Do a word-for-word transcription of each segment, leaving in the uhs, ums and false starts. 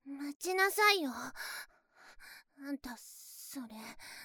待ちなさいよ。あんた、それ、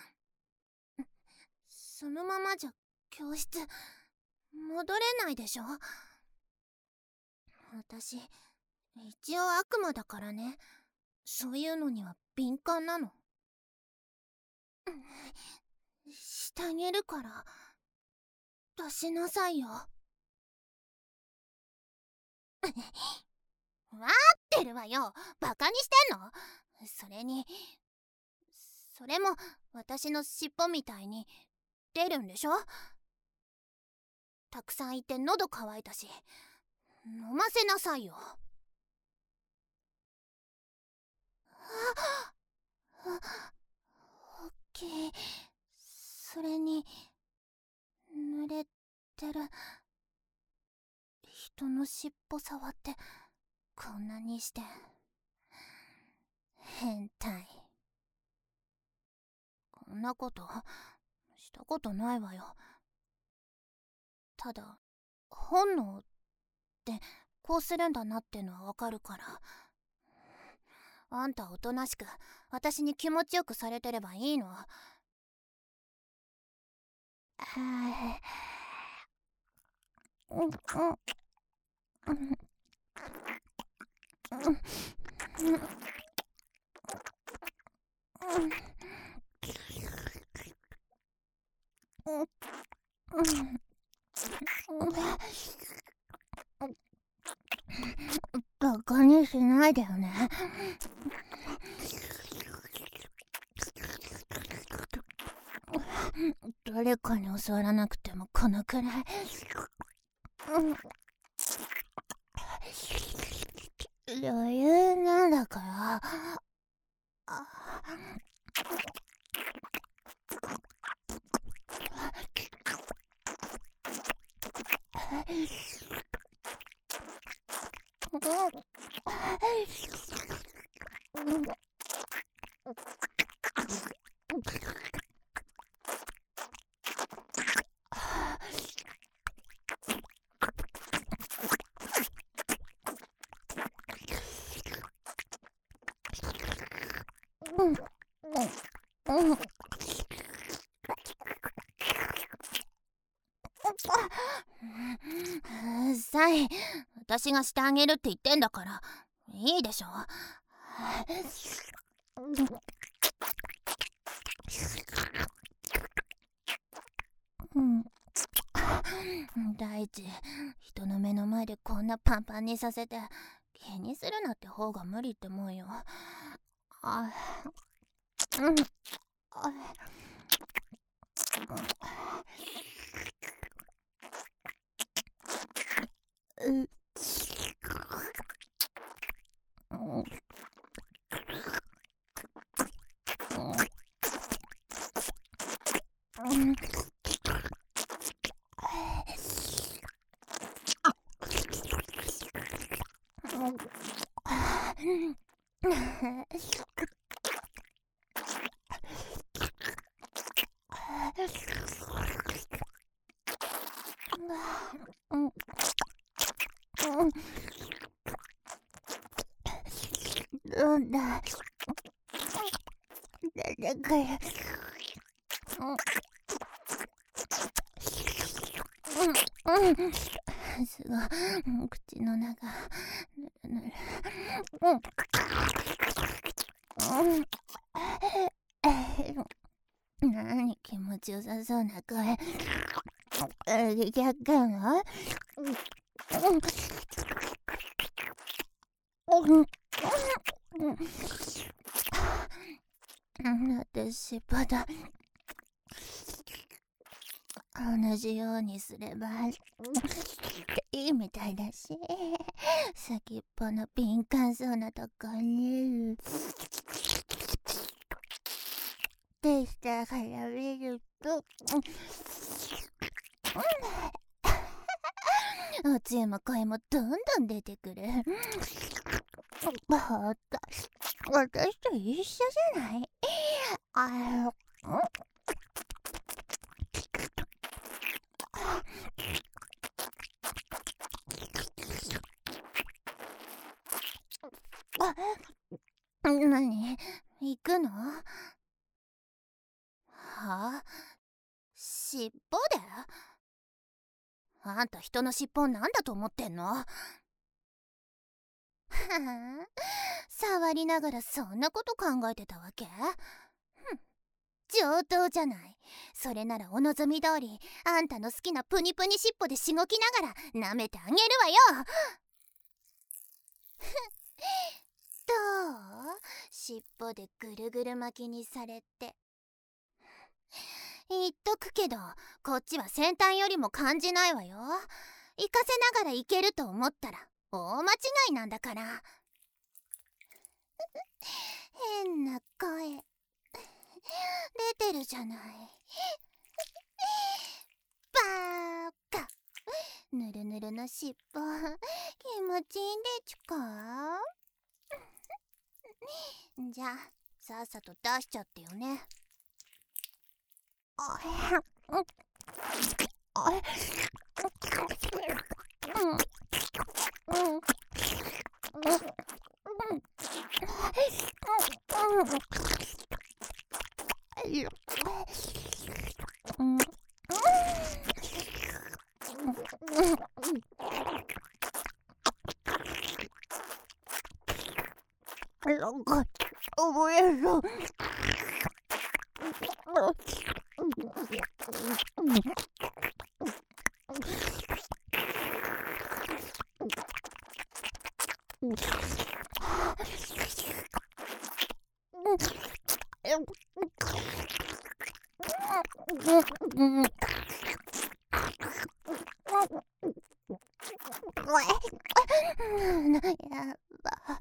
そのままじゃ教室戻れないでしょ。私、一応悪魔だからね。そういうのには敏感なの。してあげるから、出しなさいよ。わかってるわよ。バカにしてんの？それに、それも私の尻尾みたいに出るんでしょ？たくさんいて喉乾いたし、飲ませなさいよ。あっ、大きい。それに濡れてる。人の尻尾触ってこんなにして変態。こんなことしたことないわよ。ただ本能ってこうするんだなってのはわかるから。あんたおとなしく私に気持ちよくされてればいいの。はあ、うんうんうんバカにしないでよね。誰かに教わらなくてもこのくらい、余裕なんだから。あうっさい。私がしてあげるって言ってんだからいいでしょ。うん、第一、人の目の前でこんなパンパンにさせて気にするなって方が無理って思うよ。あ、うん、あ、う、うんだ。誰かや。うん、うん、すごい。口の中ぬるぬる。うん、なに気持ちよさそうな声。逆かな。私まだ同じようにすればいいみたいだし、先っぽの敏感そうなとこにでしたから見ると、おつゆも声もどんどん出てくる。ほんと私と一緒じゃない。あなに、行くの？はあ？尻尾で？あんた人の尻尾なんだと思ってんの？はあ、触りながらそんなこと考えてたわけ？上等じゃない。それならお望み通りあんたの好きなプニプニ尻尾でしごきながら舐めてあげるわよ。どう？尻尾でぐるぐる巻きにされて。言っとくけどこっちは先端よりも感じないわよ。行かせながらいけると思ったら大間違いなんだから。変な声出てるじゃない。バーカ。ぬるぬるの尻尾気持ちいいんでちゅか？じゃあさっさと出しちゃってよね。あれ、あれ、なんか覚える。やば。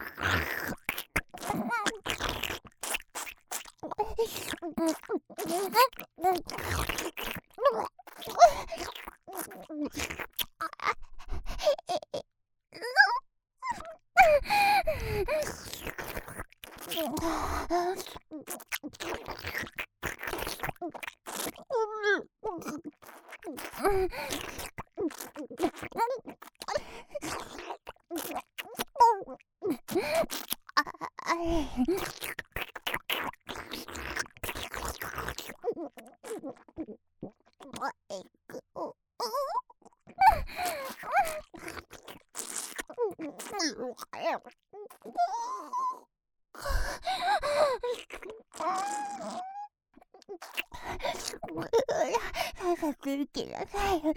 早く行きなさい。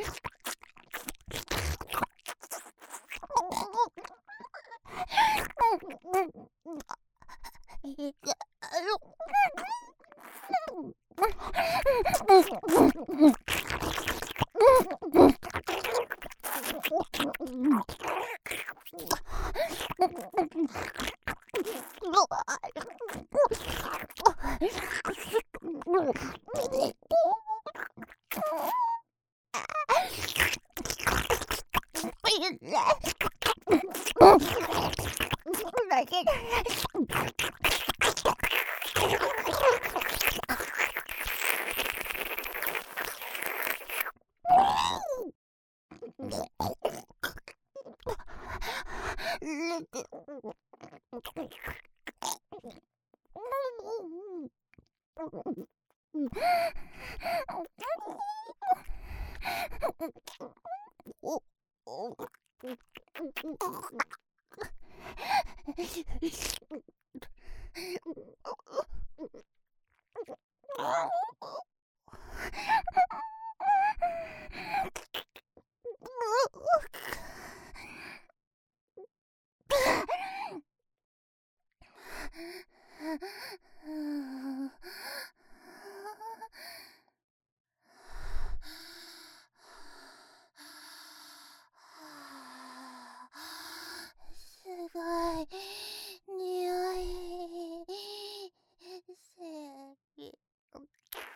すごい匂い。せ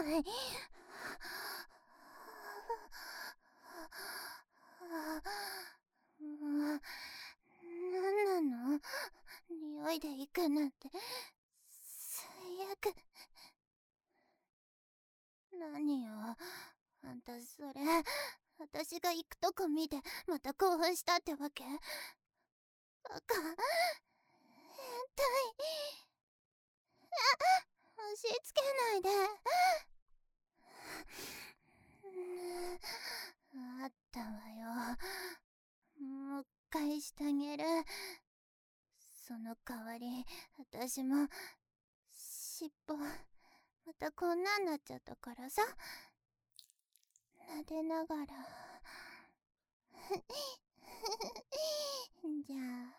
い。なんなの？匂いで行くなんて最悪。何よ、あんたそれ、私が行くとこ見てまた興奮したってわけ？バカ、変態。押し付けないで。あったわよ。もう一回してあげる。その代わり私も尻尾またこんなんなっちゃったからさ、撫でながらじゃ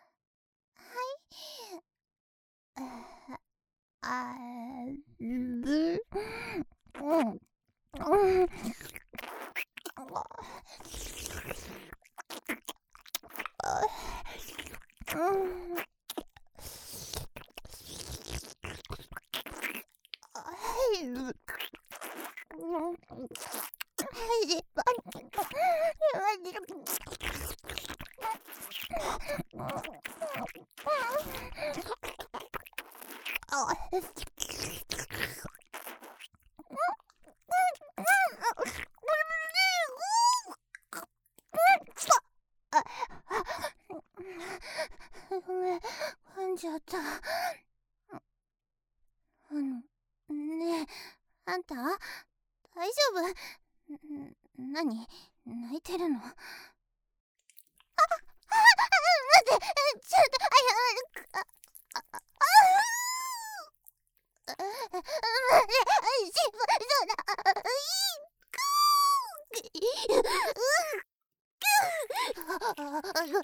あ、はい。あるうんうんうんごめん、噛んじゃった。あの、ねえ、あんた大丈夫？ん、なに？泣いてるの？あ、あ、待って、ちょっと、あ、あ、あ、あ、あ、待って、心配そうだ。いくごめんごめん。